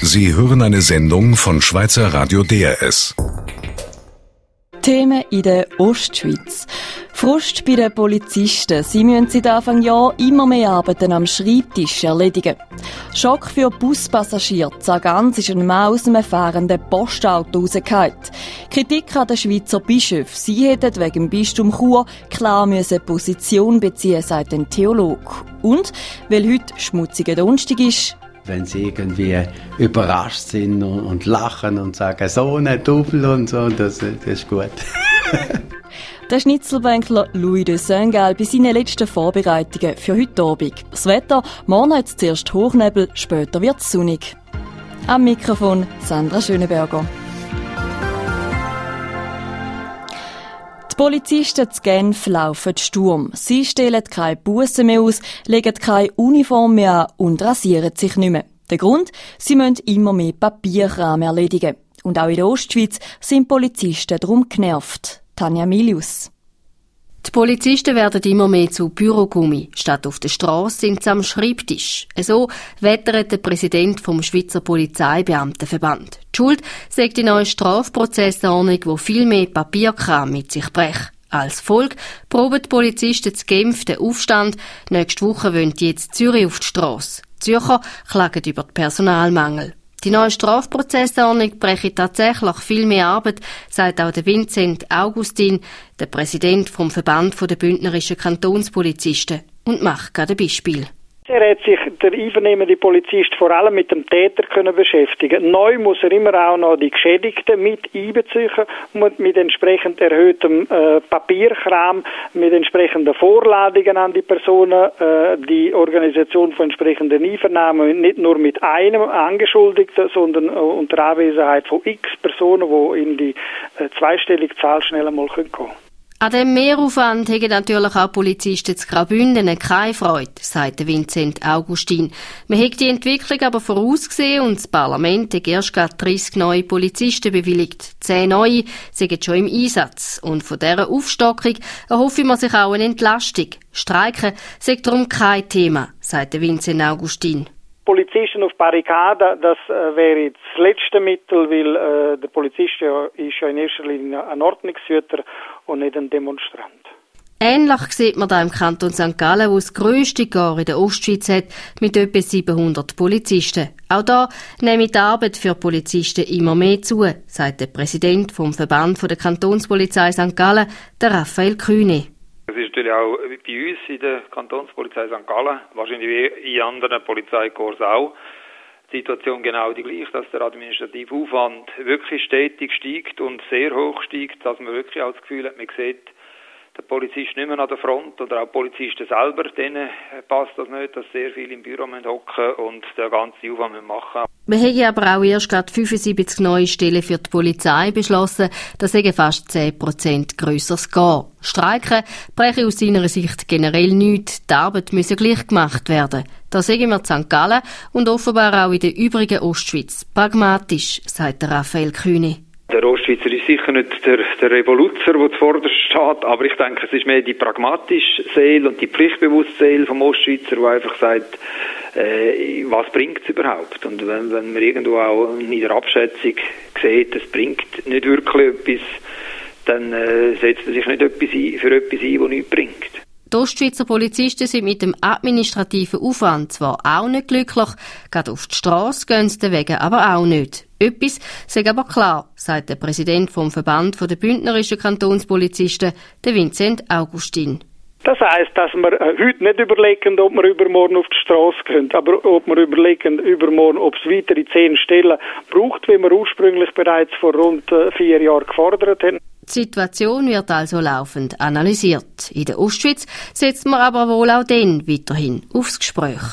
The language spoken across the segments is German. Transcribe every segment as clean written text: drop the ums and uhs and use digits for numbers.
Sie hören eine Sendung von Schweizer Radio DRS. Themen in der Ostschweiz. Frust bei den Polizisten. Sie müssen seit Anfang Jahr immer mehr Arbeiten am Schreibtisch erledigen. Schock für Buspassagiere. Zagans ist ein Mann aus einem fahrenden Postauto rausgefallen. Kritik an den Schweizer Bischöfen. Sie hätten wegen dem Bistum Chur klar Position beziehen, sagt ein Theologe. Und, weil heute schmutziger Donnerstag ist, wenn sie irgendwie überrascht sind und lachen und sagen, so eine Double und so, das ist gut. Der Schnitzelbänkler Louis de Saint-Gall bei seinen letzten Vorbereitungen für heute Abend. Das Wetter, morgen hat es zuerst Hochnebel, später wird es sonnig. Am Mikrofon Sandra Schöneberger. Die Polizisten zu Genf laufen Sturm. Sie stellen keine Bussen mehr aus, legen keine Uniform mehr an und rasieren sich nicht mehr. Der Grund? Sie müssen immer mehr Papierkram erledigen. Und auch in der Ostschweiz sind Polizisten darum genervt. Tanja Milius. Die Polizisten werden immer mehr zu Bürogummi. Statt auf der Strasse sind sie am Schreibtisch. So wettert der Präsident vom Schweizer Polizeibeamtenverband. Die Schuld sagt die neue Strafprozessordnung, die viel mehr Papierkram mit sich bringt. Als Folge proben die Polizisten zu Genf den Aufstand. Nächste Woche wollen die jetzt Zürich auf die Strasse. Die Zürcher klagen über den Personalmangel. Die neue Strafprozessordnung breche tatsächlich viel mehr Arbeit, sagt auch der Vincent Augustin, der Präsident vom Verband der bündnerischen Kantonspolizisten, und macht gerade ein Beispiel. Er hat sich der einnehmende Polizist vor allem mit dem Täter können beschäftigen. Neu muss er immer auch noch die Geschädigten mit einbeziehen, mit entsprechend erhöhtem Papierkram, mit entsprechenden Vorladungen an die Personen, die Organisation von entsprechenden Einvernahmen, nicht nur mit einem Angeschuldigten, sondern unter Anwesenheit von x Personen, die in die zweistellige Zahl schnell einmal kommen können. An dem Mehraufwand haben natürlich auch Polizisten zu Graubünden keine Freude, sagt Vincent Augustin. Man hat die Entwicklung aber vorausgesehen und das Parlament hat erst gerade 30 neue Polizisten bewilligt. 10 neue sind schon im Einsatz. Und von dieser Aufstockung erhoffe man sich auch eine Entlastung. Streiken sei darum kein Thema, sagt Vincent Augustin. Polizisten auf Barrikaden, das wäre das letzte Mittel, weil der Polizist ist ja in erster Linie ein Ordnungshüter und nicht ein Demonstrant. Ähnlich sieht man da im Kanton St. Gallen, wo das grösste Korps in der Ostschweiz hat, mit etwa 700 Polizisten. Auch da nimmt die Arbeit für Polizisten immer mehr zu, sagt der Präsident vom Verband der Kantonspolizei St. Gallen, der Raphael Kühne. Es ist natürlich auch bei uns in der Kantonspolizei St. Gallen, wahrscheinlich wie in anderen Polizeikorps auch, die Situation genau die gleiche, dass der administrative Aufwand wirklich stetig steigt und sehr hoch steigt, dass man wirklich auch das Gefühl hat, man sieht der Polizist nicht mehr an der Front oder auch die Polizisten selber, denen passt das nicht, dass sehr viele im Büro hocken und den ganzen Aufwand machen. Wir haben aber auch erst gerade 75 neue Stellen für die Polizei beschlossen. Das sind fast 10% grösseres Gehen. Streiken brechen aus seiner Sicht generell nichts. Die Arbeit müsse gleich gemacht werden. Da sehen wir in St. Gallen und offenbar auch in der übrigen Ostschweiz. Pragmatisch, sagt der Raphael Kühne. Der Ostschweizer ist sicher nicht der Revoluzer, der zuvorderst steht, aber ich denke, es ist mehr die pragmatische Seele und die pflichtbewusste Seele vom Ostschweizer, der einfach sagt, was bringt es überhaupt? Und wenn man irgendwo auch in der Abschätzung sieht, es bringt nicht wirklich etwas, dann setzt er sich nicht für etwas ein, das nichts bringt. Die Ostschweizer Polizisten sind mit dem administrativen Aufwand zwar auch nicht glücklich, gerade auf die Strasse gehen sie deswegen aber auch nicht. Etwas sei aber klar, sagt der Präsident vom Verband der bündnerischen Kantonspolizisten, der Vincent Augustin. Das heisst, dass wir heute nicht überlegen, ob wir übermorgen auf die Strasse gehen, aber ob wir überlegen, übermorgen, ob es weitere 10 Stellen braucht, wie wir ursprünglich bereits vor rund 4 Jahren gefordert haben. Die Situation wird also laufend analysiert. In der Ostschweiz setzt man aber wohl auch dann weiterhin aufs Gespräch.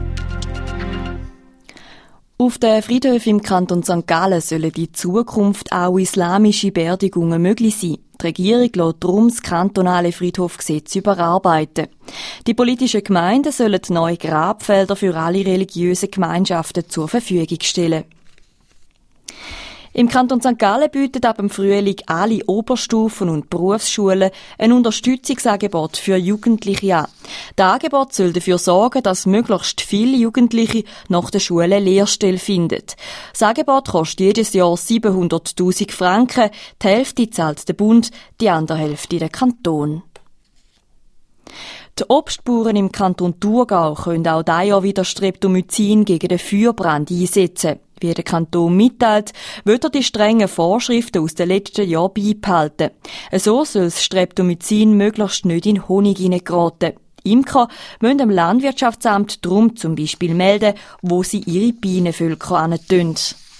Auf den Friedhöfen im Kanton St. Gallen sollen in Zukunft auch islamische Beerdigungen möglich sein. Die Regierung lässt darum das kantonale Friedhofgesetz überarbeiten. Die politischen Gemeinden sollen neue Grabfelder für alle religiösen Gemeinschaften zur Verfügung stellen. Im Kanton St. Gallen bieten ab dem Frühling alle Oberstufen und Berufsschulen ein Unterstützungsangebot für Jugendliche an. Das Angebot soll dafür sorgen, dass möglichst viele Jugendliche nach der Schule eine Lehrstelle finden. Das Angebot kostet jedes Jahr 700'000 Franken. Die Hälfte zahlt der Bund, die andere Hälfte der Kanton. Die Obstbauern im Kanton Thurgau können auch dieses Jahr wieder Streptomycin gegen den Feuerbrand einsetzen. Wie der Kanton mitteilt, wird er die strengen Vorschriften aus den letzten Jahren beibehalten. So soll das Streptomycin möglichst nicht in Honig hineingeraten. Imker müssen dem Landwirtschaftsamt darum zum Beispiel melden, wo sie ihre Bienenvölker hintun.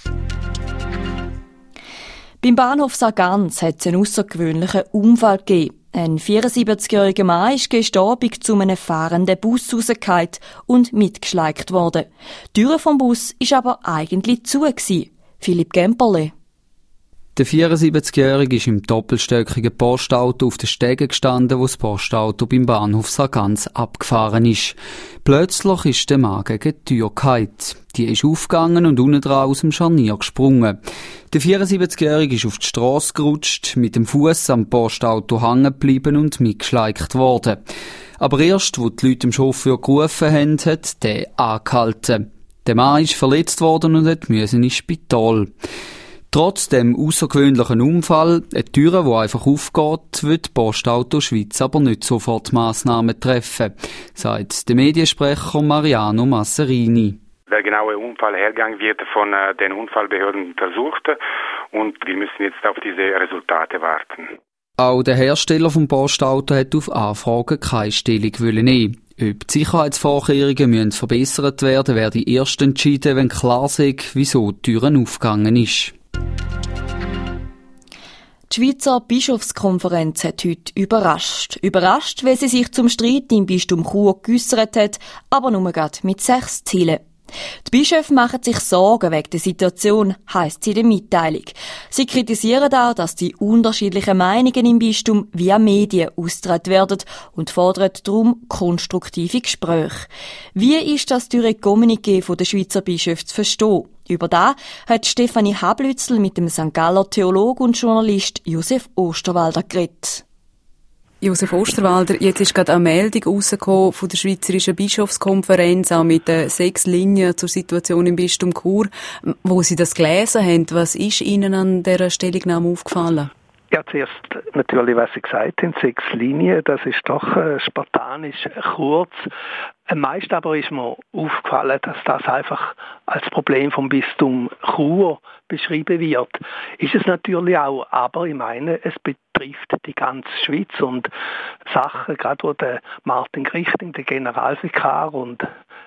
Beim Bahnhof Sargans hat es einen außergewöhnlichen Unfall gegeben. Ein 74-jähriger Mann ist gestern Abend zu einem fahrenden Bus rausgefallen und mitgeschleicht worden. Die Tür vom Bus war aber eigentlich zu. Philipp Gemperle. Der 74-Jährige ist im doppelstöckigen Postauto auf den Stegen gestanden, wo das Postauto beim Bahnhof Sargans abgefahren ist. Plötzlich ist der Mann gegen die Tür gefallen. Die ist aufgegangen und unten dran aus dem Scharnier gesprungen. Der 74-Jährige ist auf die Strasse gerutscht, mit dem Fuß am Postauto hängen geblieben und mitgeschleicht worden. Aber erst, wo die Leute dem Chauffeur gerufen haben, hat der angehalten. Der Mann ist verletzt worden und musste ins Spital. Trotz dem außergewöhnlichen Unfall, eine Tür, die einfach aufgeht, wird die Postauto Schweiz aber nicht sofort Massnahmen treffen, sagt der Mediensprecher Mariano Masserini. Der genaue Unfallhergang wird von den Unfallbehörden untersucht und wir müssen jetzt auf diese Resultate warten. Auch der Hersteller vom Postauto hat auf Anfragen keine Stellung nehmen. Ob die Sicherheitsvorkehrungen müssen verbessert werden, werde erst entschieden, wenn klar sei, wieso die Türen aufgegangen ist. Die Schweizer Bischofskonferenz hat heute überrascht. Überrascht, weil sie sich zum Streit im Bistum Chur geäussert hat, aber nur gerade mit 6 Zielen. Die Bischöfe machen sich Sorgen wegen der Situation, heisst sie in der Mitteilung. Sie kritisieren auch, dass die unterschiedlichen Meinungen im Bistum via Medien ausgetragen werden und fordern darum konstruktive Gespräche. Wie ist das durch ein Kommuniqué der Schweizer Bischöfe zu verstehen? Über das hat Stefanie Hablützel mit dem St. Galler Theologe und Journalist Josef Osterwalder geredet. Josef Osterwalder, jetzt ist gerade eine Meldung rausgekommen von der Schweizerischen Bischofskonferenz, auch mit 6 Linien zur Situation im Bistum Chur. Wo Sie das gelesen haben, was ist Ihnen an dieser Stellungnahme aufgefallen? Ja, zuerst natürlich, was Sie gesagt haben, 6 Linien, das ist doch spartanisch kurz. Am meisten aber ist mir aufgefallen, dass das einfach als Problem vom Bistum Chur beschrieben wird. Ist es natürlich auch, aber ich meine, es betrifft die ganze Schweiz und Sachen, gerade wo der Martin Grichting, der Generalvikar und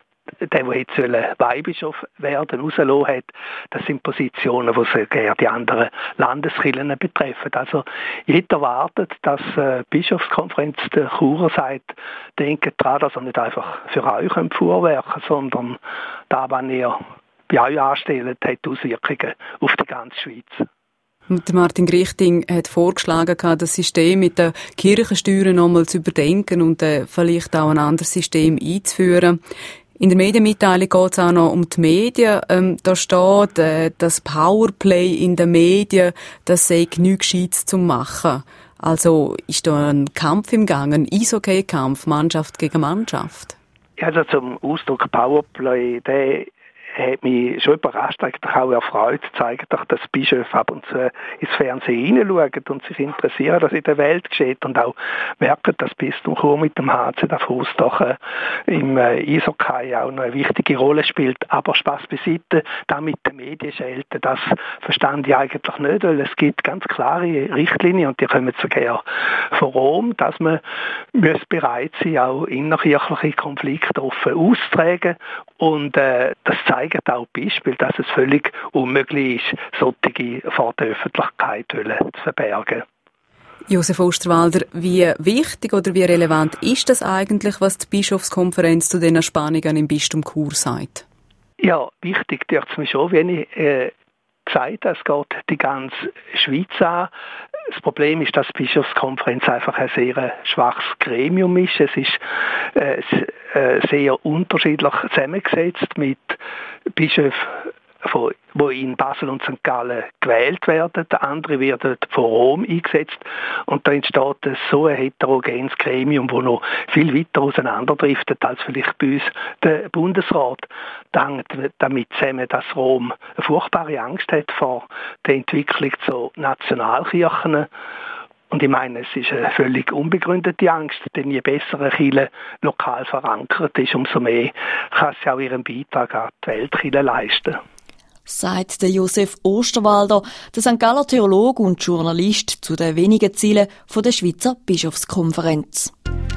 der jetzt Weihbischof werden, rausgelassen hat, das sind Positionen, die die anderen Landeskirchen betreffen. Also ich hätte erwartet, dass die Bischofskonferenz der Churer sagt, denkt daran, dass ihr nicht einfach für euch vorwerken, sondern da, was ihr bei euch anstellt, hat Auswirkungen auf die ganze Schweiz. Martin Grichting hat vorgeschlagen, das System mit den Kirchensteuern nochmal zu überdenken und vielleicht auch ein anderes System einzuführen. In der Medienmitteilung geht es auch noch um die Medien. Da steht, das Powerplay in den Medien, das sei genug Gescheites zu machen. Also ist da ein Kampf im Gang, ein Eishockey-Kampf, Mannschaft gegen Mannschaft? Ja, also zum Ausdruck Powerplay, der hat mich schon überrascht, eigentlich auch erfreut, zeigt doch, dass Bischöfe ab und zu ins Fernsehen hineinschauen und sich interessieren, was in der Welt geschieht und auch merken, dass Bistum Chur mit dem HC Davos doch im Eishockey auch noch eine wichtige Rolle spielt. Aber Spaß beiseite, da mit den Medien schelten, das verstand ich eigentlich nicht, weil es gibt ganz klare Richtlinien und die kommen sogar von Rom, dass man bereit sein muss, auch innerkirchliche Konflikte offen auszutragen und das zeigt auch Beispiel, dass es völlig unmöglich ist, solche vor der Öffentlichkeit zu verbergen. Josef Osterwalder, wie wichtig oder wie relevant ist das eigentlich, was die Bischofskonferenz zu den Spannungen im Bistum Chur sagt? Ja, wichtig dürfte es mir schon, wenn ich gesagt habe, es geht die ganze Schweiz an. Das Problem ist, dass die Bischofskonferenz einfach ein sehr schwaches Gremium ist. Es ist sehr unterschiedlich zusammengesetzt mit Bischöfen, die in Basel und St. Gallen gewählt werden. Andere werden von Rom eingesetzt. Und da entsteht so ein heterogenes Gremium, das noch viel weiter auseinanderdriftet als vielleicht bei uns der Bundesrat. Das hängt damit zusammen, dass Rom eine furchtbare Angst hat vor der Entwicklung zu Nationalkirchen. Und ich meine, es ist eine völlig unbegründete Angst, denn je besser eine Kirche lokal verankert ist, umso mehr kann sie auch ihren Beitrag an die Weltkirche leisten. Sagt der Josef Osterwalder, der St. Galler Theologe und Journalist zu den wenigen Zielen der Schweizer Bischofskonferenz.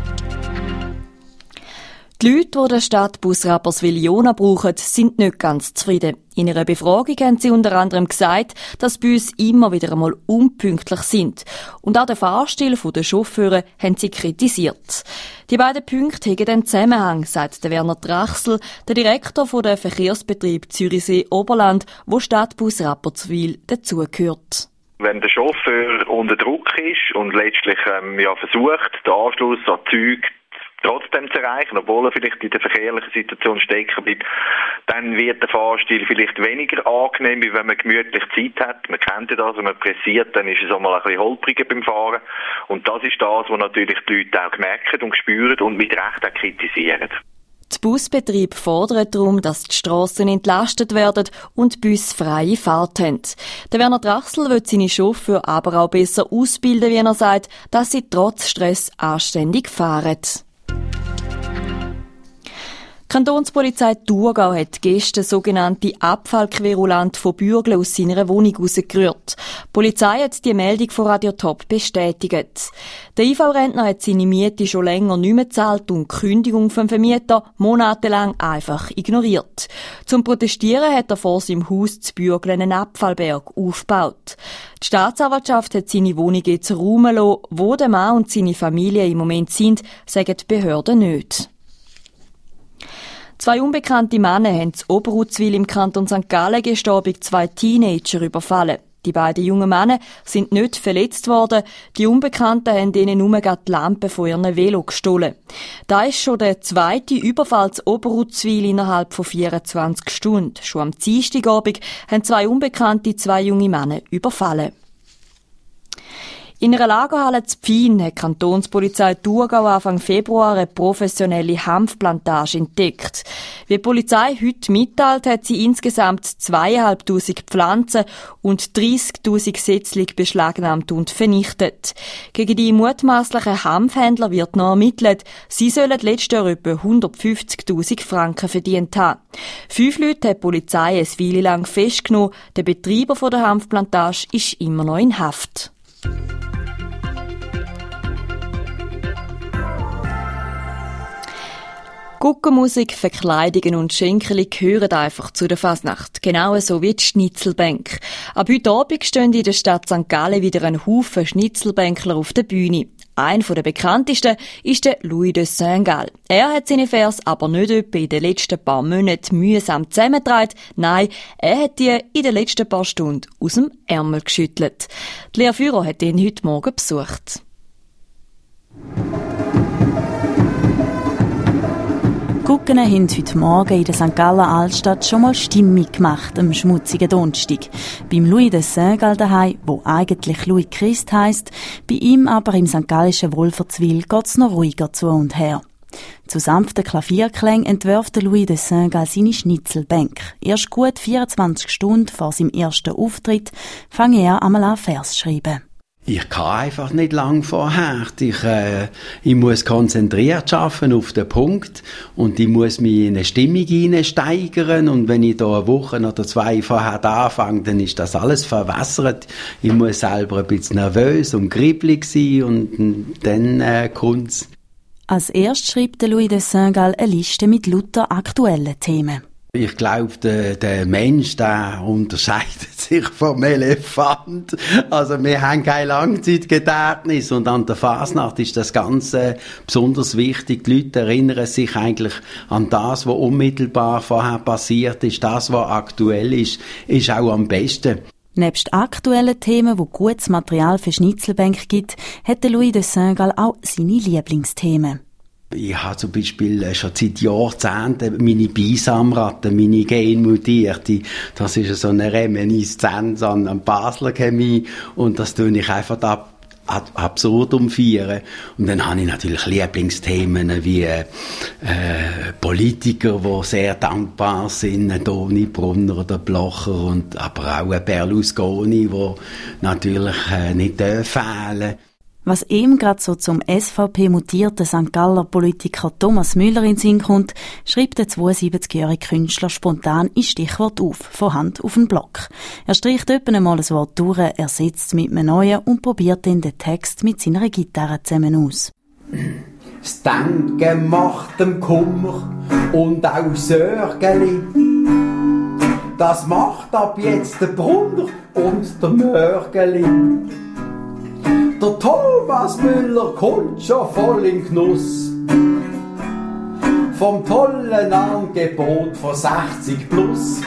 Die Leute, die den Stadtbus Rapperswil-Jona brauchen, sind nicht ganz zufrieden. In einer Befragung haben sie unter anderem gesagt, dass bei uns immer wieder einmal unpünktlich sind. Und auch den Fahrstil der Chauffeure haben sie kritisiert. Die beiden Punkte haben einen Zusammenhang, sagt der Werner Drachsel, der Direktor der Verkehrsbetrieb Zürichsee-Oberland, wo Stadtbus Rapperswil dazugehört. Wenn der Chauffeur unter Druck ist und letztlich versucht, den Anschluss an Züge trotzdem zu erreichen, obwohl er vielleicht in der verkehrlichen Situation stecken bleibt, dann wird der Fahrstil vielleicht weniger angenehm, wie wenn man gemütlich Zeit hat. Man kennt ja das, wenn man pressiert, dann ist es auch mal ein bisschen holpriger beim Fahren. Und das ist das, was natürlich die Leute auch merken und spüren und mit Recht auch kritisieren. Der Busbetrieb fordert darum, dass die Strassen entlastet werden und Busse freie Fahrt haben. Der Werner Drachsel will seine Chauffeure aber auch besser ausbilden, wie er sagt, dass sie trotz Stress anständig fahren. Die Kantonspolizei Thurgau hat gestern sogenannte Abfallquerulant von Bürgle aus seiner Wohnung rausgerührt. Die Polizei hat die Meldung von Radio Top bestätigt. Der IV-Rentner hat seine Miete schon länger nicht mehr gezahlt und die Kündigung vom Vermieter monatelang einfach ignoriert. Zum Protestieren hat er vor seinem Haus zu Bürgle einen Abfallberg aufgebaut. Die Staatsanwaltschaft hat seine Wohnung jetzt räumen lassen. Wo der Mann und seine Familie im Moment sind, sagen die Behörden nicht. 2 unbekannte Männer haben in Oberuzwil im Kanton St. Gallen gestern Abend 2 Teenager überfallen. Die beiden jungen Männer sind nicht verletzt worden. Die Unbekannten haben ihnen nur die Lampe von ihrem Velo gestohlen. Da ist schon der zweite Überfall in Oberuzwil innerhalb von 24 Stunden. Schon am Dienstagabend haben 2 Unbekannte 2 junge Männer überfallen. In einer Lagerhalle zu Pfien hat die Kantonspolizei Thurgau Anfang Februar eine professionelle Hanfplantage entdeckt. Wie die Polizei heute mitteilt, hat sie insgesamt 2'500 Pflanzen und 30'000 Setzlinge beschlagnahmt und vernichtet. Gegen die mutmaßlichen Hanfhändler wird noch ermittelt. Sie sollen letztes Jahr etwa 150'000 Franken verdient haben. 5 Leute hat die Polizei eine Weile lang festgenommen. Der Betreiber der Hanfplantage ist immer noch in Haft. Guckenmusik, Verkleidungen und Schenkeli gehören einfach zu der Fasnacht. Genauso wie die Schnitzelbänke. Ab heute Abend stehen in der Stadt St. Gallen wieder ein Haufen Schnitzelbänkler auf der Bühne. Einer der bekanntesten ist der Louis de Saint-Gall. Er hat seine Vers aber nicht etwa in den letzten paar Monaten mühsam zusammengetragen. Nein, er hat die in den letzten paar Stunden aus dem Ärmel geschüttelt. Die Lea Führer hat ihn heute Morgen besucht. Gucken haben heute Morgen in der St. Galler Altstadt schon mal Stimmung gemacht am schmutzigen Donnerstag. Beim Louis de Saint-Gall daheim, wo eigentlich Louis Christ heisst, bei ihm aber im st. Gallischen Wolfertswil geht's noch ruhiger zu und her. Zu sanften Klavierklängen entwirft Louis de Saint-Gall seine Schnitzelbänke. Erst gut 24 Stunden vor seinem ersten Auftritt fängt er einmal an Vers zu schreiben. Ich kann einfach nicht lang vorher. Ich muss konzentriert arbeiten auf den Punkt und ich muss mich in eine Stimmung hineinsteigern und wenn ich da eine Woche oder 2 vorher anfange, dann ist das alles verwässert. Ich muss selber ein bisschen nervös und kribbelig sein und dann kommt's. Als erstes schreibt Louis de Saint-Gall eine Liste mit lauter aktuellen Themen. Ich glaube, der Mensch, der unterscheidet sich vom Elefant. Also wir haben kein Langzeitgedächtnis und an der Fasnacht ist das Ganze besonders wichtig. Die Leute erinnern sich eigentlich an das, was unmittelbar vorher passiert ist. Das, was aktuell ist auch am besten. Nebst aktuellen Themen, wo gutes Material für Schnitzelbänke gibt, hat Louis de Saint-Gall auch seine Lieblingsthemen. Ich habe zum Beispiel schon seit Jahrzehnten meine Beisamratten, meine genmutierte, das ist so eine Reminiszenz an Basler Chemie und das tue ich einfach absurdum feiern. Und dann habe ich natürlich Lieblingsthemen wie Politiker, die sehr dankbar sind, Toni Brunner oder Blocher, aber auch Berlusconi, der natürlich nicht fehlen. Was ihm gerade so zum SVP-mutierten St. Galler Politiker Thomas Müller in den Sinn kommt, schreibt der 72-jährige Künstler spontan ein Stichwort auf, von Hand auf den Block. Er streicht etwa einmal ein Wort durch, ersetzt es mit einem neuen und probiert dann den Text mit seiner Gitarre zusammen aus. Das Denken macht dem Kummer und auch Sorgeli. Das macht ab jetzt der Brunner und der Mörgeli. Der Thomas Müller kommt schon voll in Genuss vom tollen Angebot von 60 plus.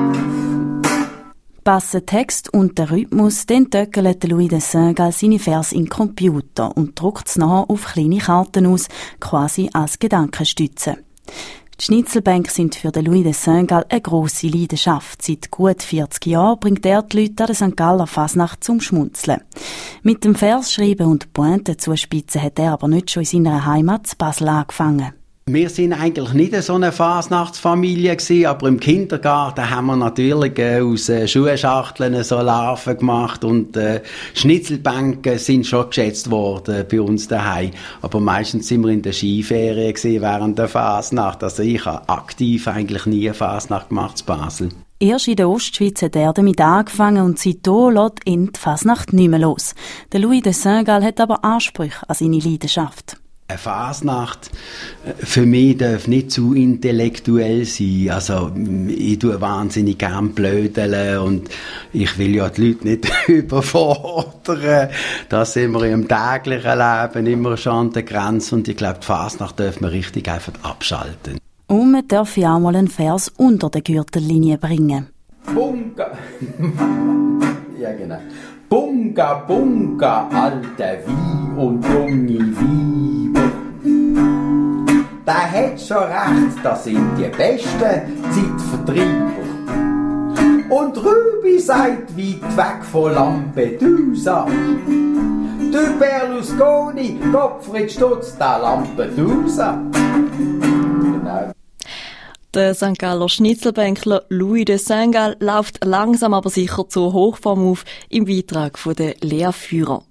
Passen Text und der Rhythmus, dann töckelt Louis de Saint-Gall seine Verse in den Computer und druckt es nachher auf kleine Karten aus, quasi als Gedankenstütze. Die Schnitzelbänke sind für den Louis de Saint-Gall eine grosse Leidenschaft. Seit gut 40 Jahren bringt er die Leute an der St. Galler Fasnacht zum Schmunzeln. Mit dem Versschreiben und Pointen zuspitzen hat er aber nicht schon in seiner Heimat in Basel angefangen. Wir sind eigentlich nicht so eine Fasnachtsfamilie gewesen, aber im Kindergarten haben wir natürlich aus Schuhschachteln so Larven gemacht und Schnitzelbänke sind schon geschätzt worden bei uns daheim. Aber meistens sind wir in der Skiferie gewesen während der Fasnacht. Also ich habe aktiv eigentlich nie eine Fasnacht gemacht in Basel. Erst in der Ostschweiz hat er damit angefangen und seitdem lässt ihn die Fasnacht nicht mehr los. Der Louis de Saint-Gall hat aber Ansprüche an seine Leidenschaft. Eine Fasnacht für mich darf nicht zu intellektuell sein. Also ich tue wahnsinnig gern blödeln und ich will ja die Leute nicht überfordern. Da sind wir im täglichen Leben immer schon an der Grenze und ich glaube, die Fasnacht darf man richtig einfach abschalten. Und man darf ja auch mal einen Vers unter der Gürtellinie bringen. Bunga! Ja, genau. Bunga, bunga, alter Wein und junge Weiber. Der hat schon recht, das sind die besten Zeitvertreiber. Und Rübi sagt weit weg von Lampedusa. Du Berlusconi, Gottfried Stutz, der Lampedusa. Genau. Der St. Galler Schnitzelbänkler Louis de Saint-Gall läuft langsam aber sicher zur Hochform auf im Beitrag von den Lehrführer.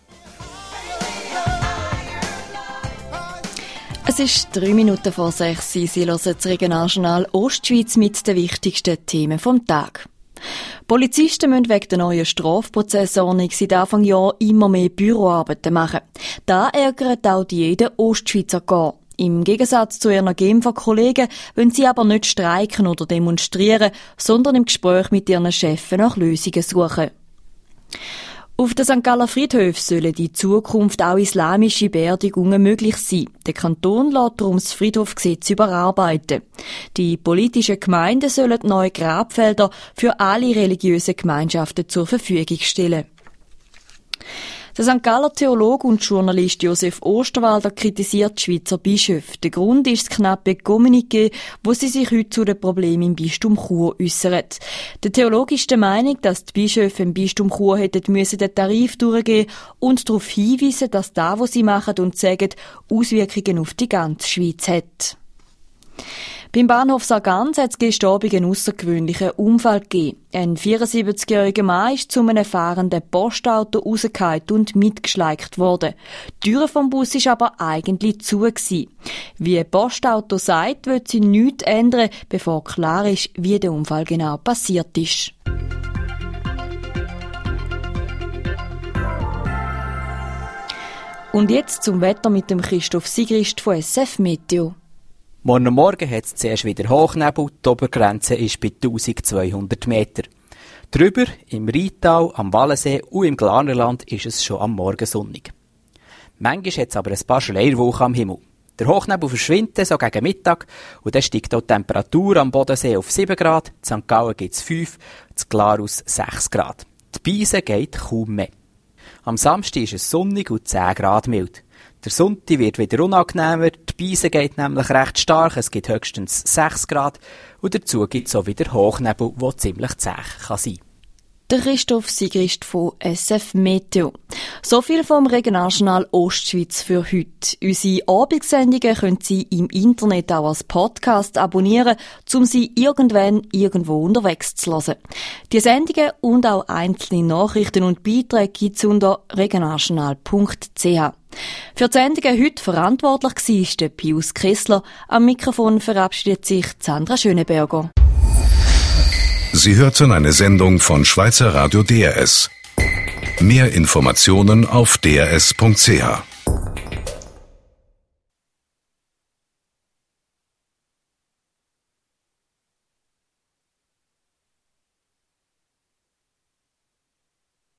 Es ist 3 Minuten vor 6 Uhr. Sie hören das Regionaljournal Ostschweiz mit den wichtigsten Themen vom Tag. Polizisten müssen wegen der neuen Strafprozessordnung seit Anfang Jahr immer mehr Büroarbeiten machen. Da ärgert auch jeden Ostschweizer gar. Im Gegensatz zu ihren Genfer Kollegen wollen sie aber nicht streiken oder demonstrieren, sondern im Gespräch mit ihren Chefs nach Lösungen suchen. Auf den St. Galler Friedhöfen sollen in Zukunft auch islamische Beerdigungen möglich sein. Der Kanton lässt darum das Friedhofgesetz überarbeiten. Die politischen Gemeinden sollen neue Grabfelder für alle religiösen Gemeinschaften zur Verfügung stellen. Der St. Galler Theologe und Journalist Josef Osterwalder kritisiert die Schweizer Bischöfe. Der Grund ist das knappe Kommuniqué, wo sie sich heute zu den Problemen im Bistum Chur äußern. Der Theologe ist der Meinung, dass die Bischöfe im Bistum Chur hätten den Tarif durchgehen und darauf hinweisen, dass das, was sie machen und sagen, Auswirkungen auf die ganze Schweiz hat. Beim Bahnhof Sargans hat es gestern Abend einen außergewöhnlichen Unfall gegeben. Ein 74-jähriger Mann ist zu einem fahrenden Postauto rausgefallen und mitgeschleikt worden. Die Tür vom Bus war aber eigentlich zu gewesen. Wie ein Postauto sagt, wird sie nichts ändern, bevor klar ist, wie der Unfall genau passiert ist. Und jetzt zum Wetter mit dem Christoph Sigrist von SF Meteo. Morgen Morgen hat es zuerst wieder Hochnebel, die Obergrenze ist bei 1200 Meter. Drüber, im Rheintal, am Wallensee und im Glarnerland ist es schon am Morgen sonnig. Manchmal hat es aber ein paar Schleierwolken am Himmel. Der Hochnebel verschwindet so gegen Mittag und dann steigt auch die Temperatur am Bodensee auf 7 Grad, in St. Gallen gibt es 5, in Glarus 6 Grad. Die Beise geht kaum mehr. Am Samstag ist es sonnig und 10 Grad mild. Der Sonntag wird wieder unangenehmer, die Beise geht nämlich recht stark, es gibt höchstens 6 Grad und dazu gibt es auch wieder Hochnebel, der ziemlich zäh kann sein. Der Christoph Sigrist von SF Meteo. So viel vom Regionaljournal Ostschweiz für heute. Unsere Abendsendungen können Sie im Internet auch als Podcast abonnieren, um sie irgendwann irgendwo unterwegs zu hören. Die Sendungen und auch einzelne Nachrichten und Beiträge gibt es unter regionaljournal.ch. Für die Sendungen heute verantwortlich war der Pius Kessler. Am Mikrofon verabschiedet sich Sandra Schöneberger. Sie hörten eine Sendung von Schweizer Radio DRS. Mehr Informationen auf drs.ch.